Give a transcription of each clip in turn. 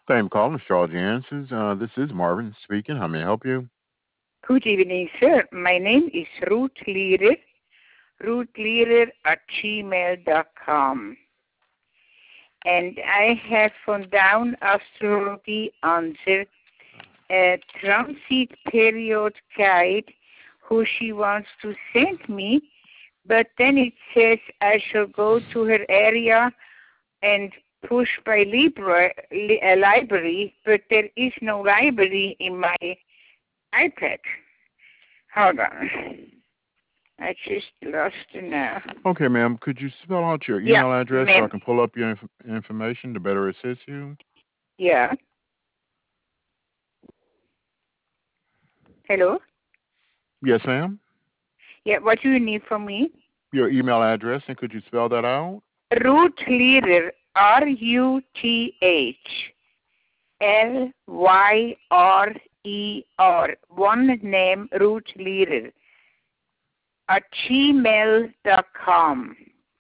Thank you for calling Astrology Answers. This is Marvin speaking. How may I help you? Good evening, sir. My name is Ruth Leader, ruthleader@gmail.com. And I have found down astrology answer a transit period guide who she wants to send me, but then it says I shall go to her area and push by library, but there is no library in my iPad. Hold on. I just lost it now. Okay, ma'am. Could you spell out your Yeah, email address so I ma'am. can pull up your information to better assist you? Yeah. Hello? Yes, ma'am. Yeah, what do you need from me? Your email address, and could you spell that out? Ruth Leader, RUTHLYRER. One name, Ruth Leader, @gmail.com.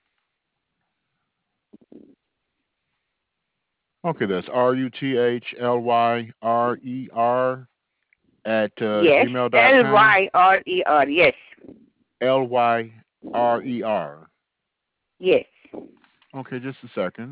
Okay, that's RUTHLYRER at Yes, gmail.com. LYRER. Yes, LYRER. yes. Okay, just a second.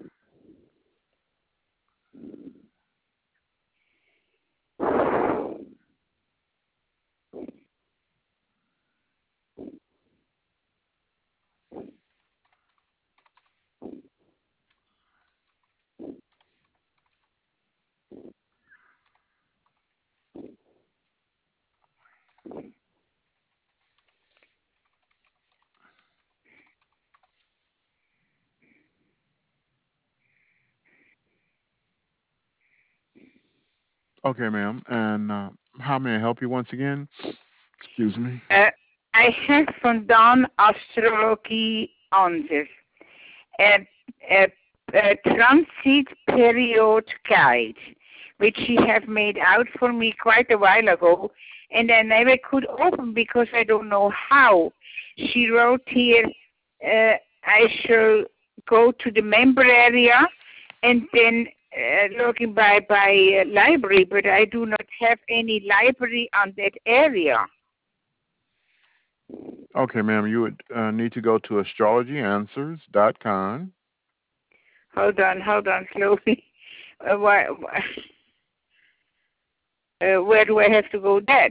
Okay, ma'am. And how may I help you once again? Excuse me. I have found down astrology answers. A, a, a transit period guide, which she have made out for me quite a while ago, and I never could open because I don't know how. She wrote here, I shall go to the member area and then looking by library, but I do not have any library on that area. Okay, ma'am. You would need to go to astrologyanswers.com. Hold on, slowly. Where do I have to go then?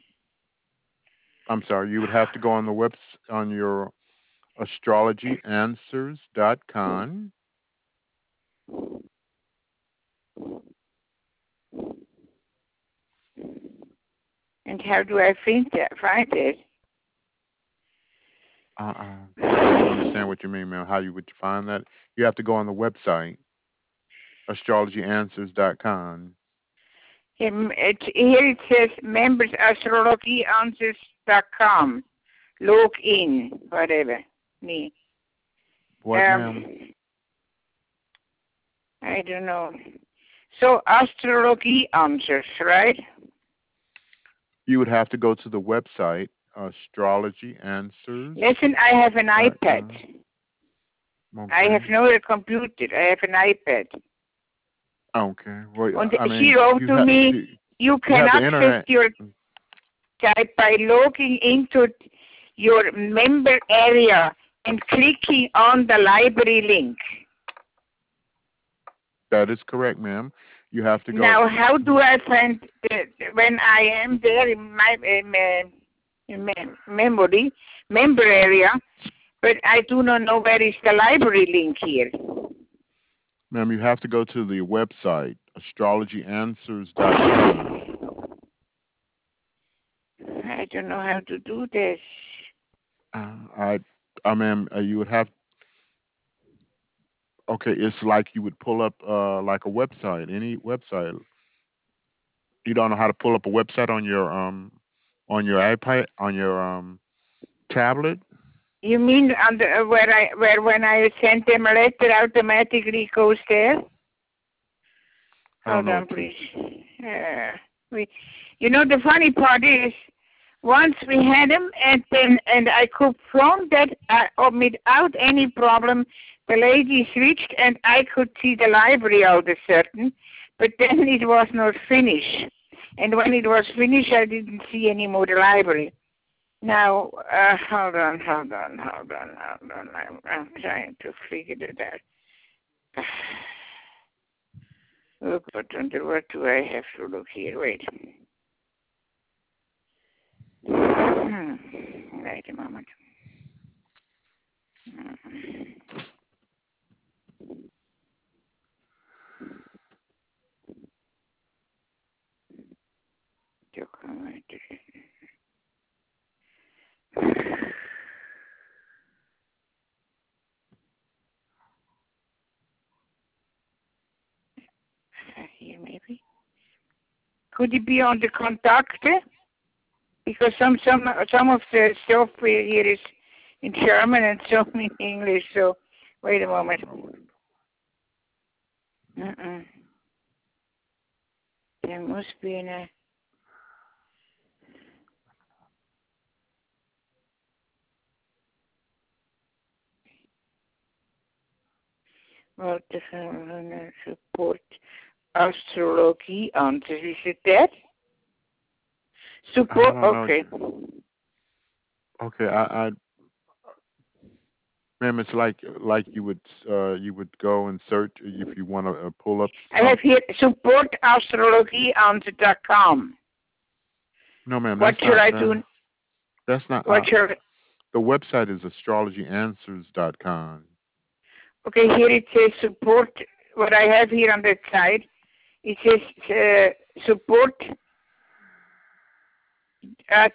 I'm sorry. You would have to go on the on your astrologyanswers.com. And how do I find it? I don't understand what you mean, ma'am. How you would find that? You have to go on the website, astrologyanswers.com. Here it says members astrologyanswers.com. Log in, whatever. Me. What, ma'am? I don't know. So astrology answers, right? You would have to go to the website, astrologyanswers. Listen, I have an iPad. Okay. I have no computer. I have an iPad. Okay. Well, And I mean, she wrote to me, you can access your type by logging into your member area and clicking on the library link. That is correct, ma'am. You have to go. Now, how do I find when I am there in my memory member area, but I do not know where is the library link here? Ma'am, you have to go to the website, astrologyanswers.com. I don't know how to do this. Ma'am, you would have. Okay, it's like you would pull up like a website, any website. You don't know how to pull up a website on your iPad, on your tablet. You mean on the, where when I send them a letter automatically goes there? Hold on, please. The funny part is, once we had them, and I could from that without any problem, the lady switched, and I could see the library all of a certain. but then it was not finished. And when it was finished, I didn't see any more the library. Now, hold on. I'm trying to figure it out. Look, what do I have to look here? Wait. Wait a moment. Here maybe. Could it be on the Kontakte? Because some of the software here is in German and some in English. So wait a moment. There must be a. Well, the support astrology answers. Is it that? Support. Okay. Okay, I ma'am, it's like you would go and search if you want to pull up. I have here supportastrologyanswer.com. No, ma'am. What should I do? That's not. What should the website is astrologyanswers.com. Okay, here it says support. What I have here on that side, it says support at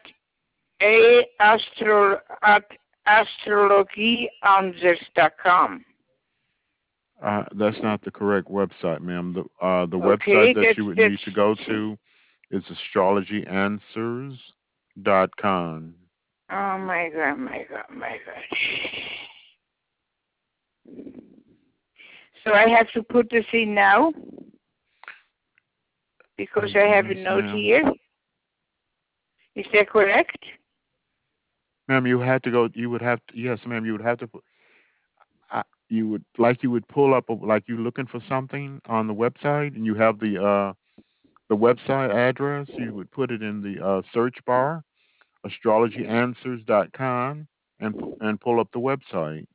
astrologyanswers.com. That's not the correct website, ma'am. The website that you would need to go to is astrologyanswers.com. Oh my God. So I have to put this in now because I have a note here. Is that correct? Ma'am, you had to go. You would have to. Yes, ma'am. You would have to put. You would pull up like you're looking for something on the website, and you have the website address. You would put it in the search bar, astrologyanswers.com, and pull up the website.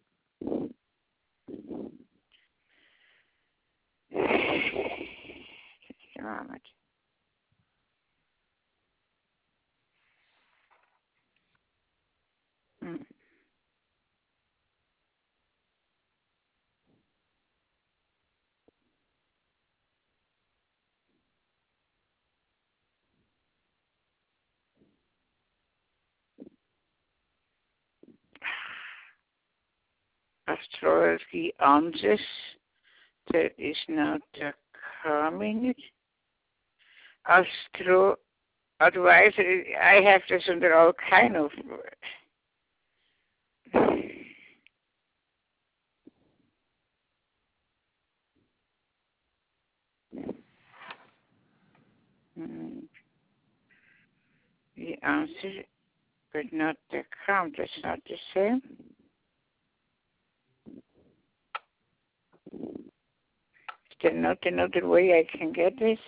Just a moment. Astrology answers. There is not a comment. Astro advisor. I have this under all kind of. The answer, but not the count. That's not the same. Is there not another way I can get this?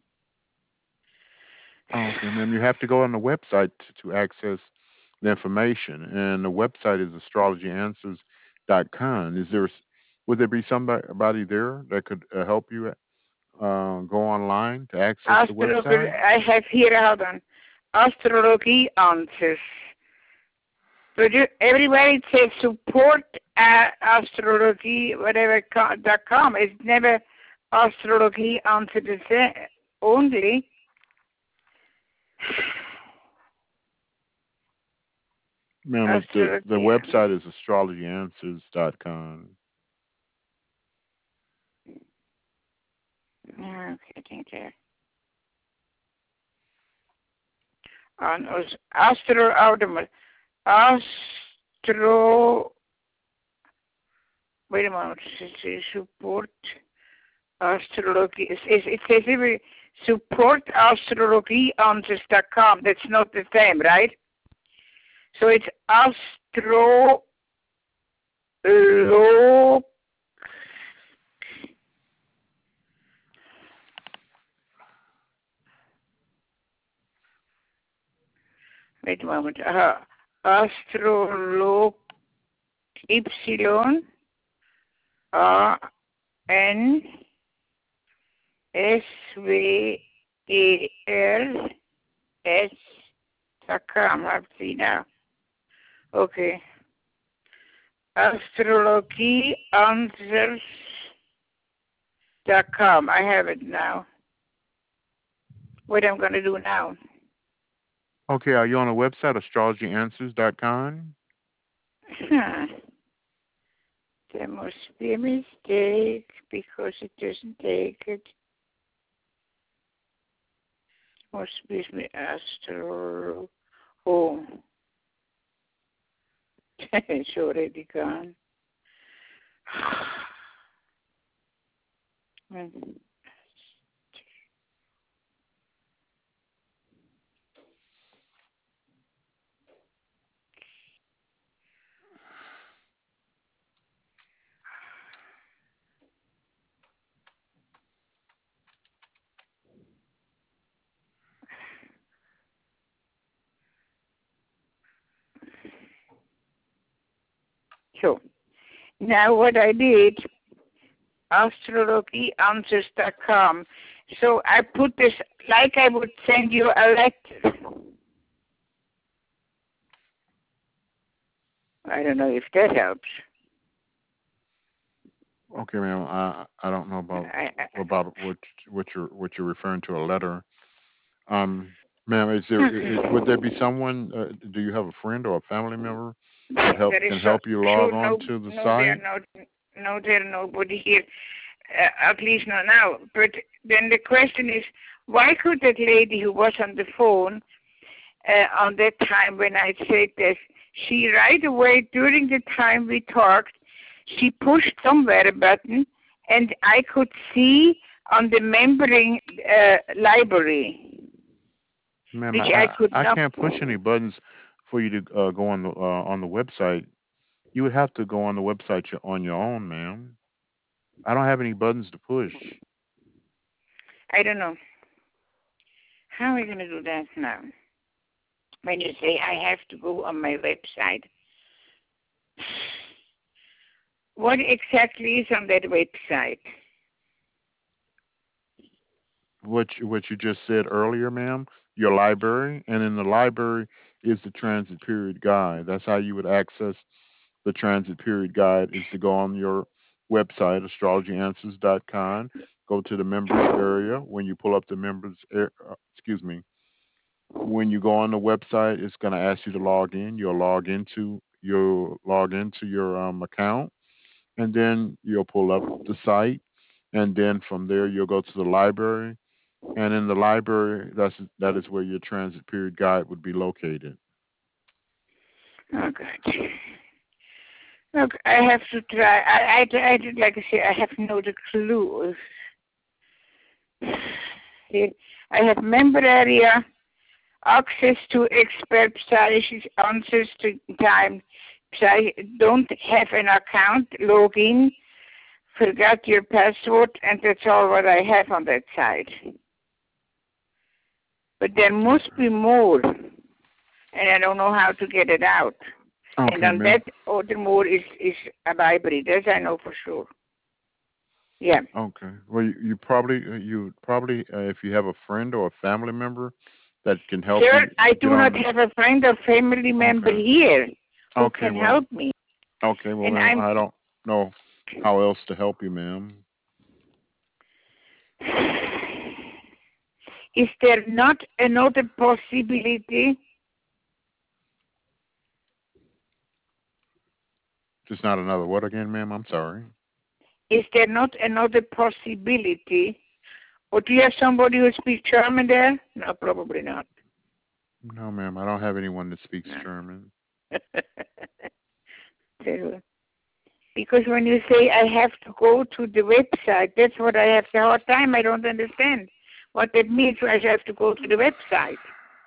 Okay, ma'am. You have to go on the website to access the information, and the website is astrologyanswers.com. Would there be somebody there that could help you go online to access the website? I have here, hold on. Astrology answers. But everywhere it says support astrology, whatever.com. It's never astrology answers only. Ma'am, the website is astrologyanswers.com. Okay, thank you. On Astro, wait a moment, support astrology. It says here, support astrologyanswers.com. That's not the same, right? So it's astro. Wait a moment. Astrolog Y A N SWERS.com. I've seen now. Okay. Astrologyanswers.com. I have it now. What I'm going to do now? Okay, are you on the website astrologyanswers.com? Huh. There must be a mistake because it doesn't take it. Must be astro. Oh, it's already gone. So now what I did, astrologyanswers.com. So I put this like I would send you a letter. I don't know if that helps. Okay, ma'am. I don't know about what you're referring to, a letter. Um, Ma'am, would there be someone? Do you have a friend or a family member that there is can so, help you log so on no, to the no, there site? not, no, there nobody here. At least not now. But then the question is, why could that lady who was on the phone on that time when I said this, she right away during the time we talked, she pushed somewhere a button, and I could see on the membering library, Ma'am, which I could I not. can't push any buttons for you to go on the website. You would have to go on the website on your own, ma'am. I don't have any buttons to push. I don't know. How are we going to do that now? When you say I have to go on my website, what exactly is on that website? What you just said earlier, ma'am, your library, and in the library is the transit period guide. That's how you would access the transit period guide, is to go on your website, astrologyanswers.com, go to the members area. When you pull up the excuse me, when you go on the website, it's going to ask you to log in. You'll log into your account, and then you'll pull up the site, and then from there you'll go to the library, and in the library, that is where your transit period guide would be located. Oh, God. Look, I have to try. I like I say, I have no the clue. Here, I have member area, access to expert psychic answers to time. Don't have an account, login, forgot your password, and that's all what I have on that side. But there must be more, and I don't know how to get it out. And Okay, on ma'am. that, other more is a library. That I know for sure. Yeah. Okay. Well, you probably if you have a friend or a family member that can help Sir, you I get do not on. have a friend or family member Okay. here who Okay. can Well. help me. Okay. Well, And ma'am, I don't know how else to help you, ma'am. is there not another possibility? Just not another what again, ma'am? I'm sorry. Is there not another possibility? Or do you have somebody who speaks German there? No, probably not. No, ma'am. I don't have anyone that speaks No. German. So, because when you say I have to go to the website, that's what I have the hard time. I don't understand what that means. I have to go to the website.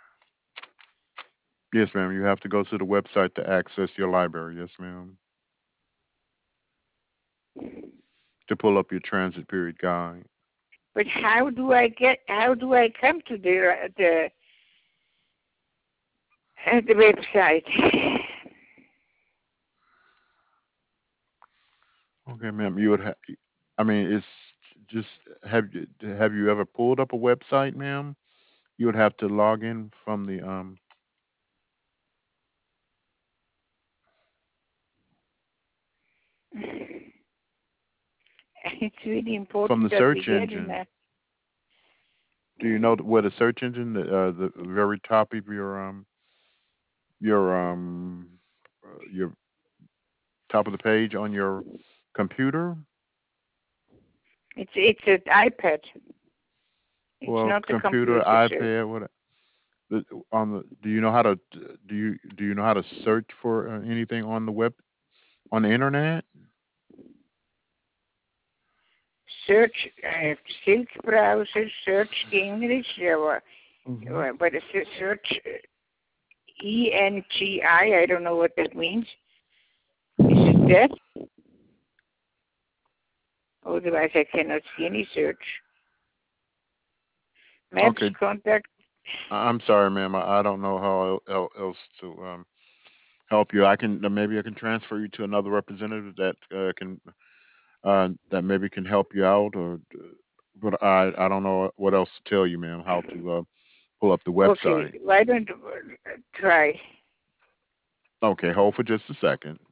Yes, ma'am. You have to go to the website to access your library. Yes, ma'am. To pull up your transit period guide. But how do I come to the The website. Okay, ma'am. You would have. I mean, it's just have you ever pulled up a website, ma'am? You would have to log in from It's really from important the that we search get in engine. there. Do you know where the search engine, the very top of your your top of the page on your computer? It's an iPad. It's Well, not the computer, computer, sir. iPad, what? On the, do you know how to do you know how to search for anything on the web on the internet? Search Silk browser, search English, Hmm. but it's a search ENGI. I don't know what that means. Is it that? Otherwise, I cannot see any search. Maps, Okay, contact. I'm sorry, ma'am. I don't know how else to help you. I can maybe I can transfer you to another representative that can that maybe can help you out, or but I don't know what else to tell you, ma'am. How to pull up the Okay, website. why don't you try? Okay, hold for just a second.